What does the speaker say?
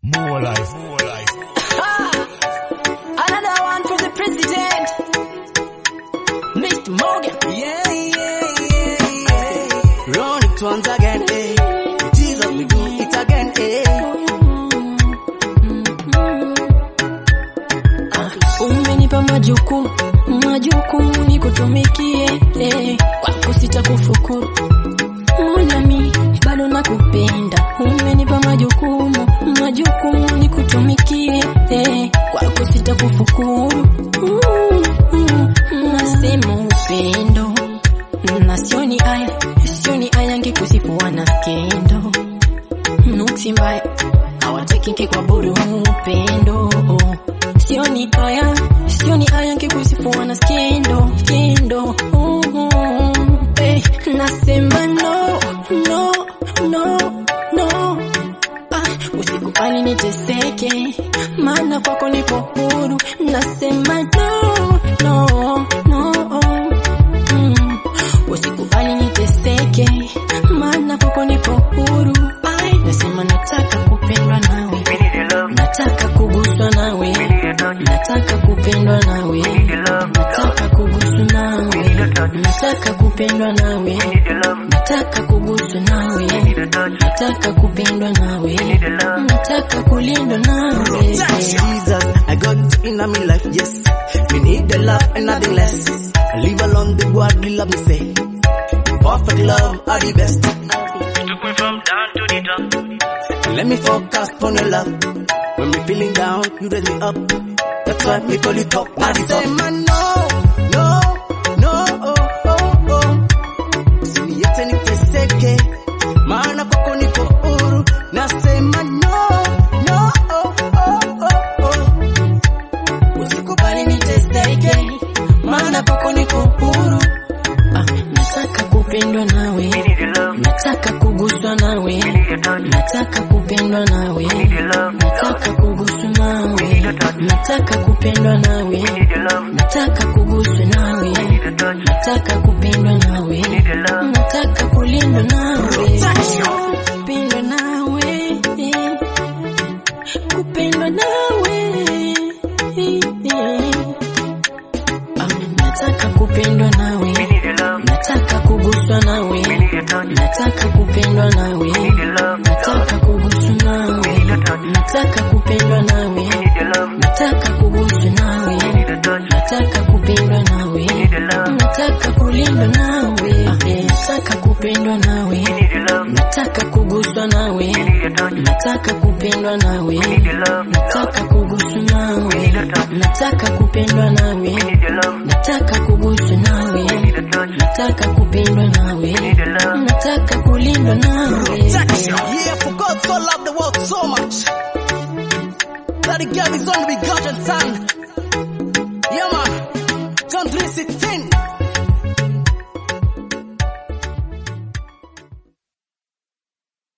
More life. Another one for the president, Mr. Morgan. Run it once again, Jesus, we do it again, Umenipa majukumu nikutumikie, kwako sitakufukuru. Nami bado nakupenda. Umenipa majukumu nikutumikie, kwako sitakufukuru. Nasema upendo na sioni aya ngekusifu wana skendo. Nuksi mbaya hawataki kwa bure upendo. Sioni aya ngekusifu wana skendo. Nasema no. Usikubali niteseke, maana kwako nipo huru. Nasema no. Usikubali niteseke, maana kwako nipo huru. Nasema nataka kupendwa nawe, nataka kuguswa nawe, nataka kupendwa nawe, nataka kuguswa nawe, nataka kupendwa nawe, nataka kuguswa nawe, nataka kupendwa nawe, nataka kulindwa nawe. Jesus, I got in my life, yes. We need the love and nothing less. I live alone, the God will love me, say. Offer the love are the best. Took me from down to the top. Let me focus on your love. When me feeling down, you raise me up. That's why me call it top. I say man, no. Usiniache niteseke, maana kwako niko huru. Nasema no. Usikubali niteseke, maana kwako niko huru. Nataka kupendwa nawe, nataka kuguswa nawe, nataka kupendwa nawe, nataka kuguswa nawe, nataka kupendwa nawe, nataka kuguswa nawe, nataka kupendwa nawe, nataka kulindwa nawe, kupendwa nawe, kupendwa nawe. Nataka kupendwa nawe, nataka kuguswa nawe, nataka kupendwa nawe, nataka kuguswa nawe, nataka kupendwa nawe, nataka kuguswa nawe, nataka kupendwa nawe, nataka kulindwa nawe, nataka kupendwa nawe, nataka kuguswa nawe, nataka kupendwa nawe, nataka kuguswa nawe, nataka kupendwa nawe, nataka kuguswa nawe, nataka kupendwa nawe, nataka kulindwa nawe. Yeah, for God so loved the world so much that he gave his only begotten son. Yeah man, John 3:16.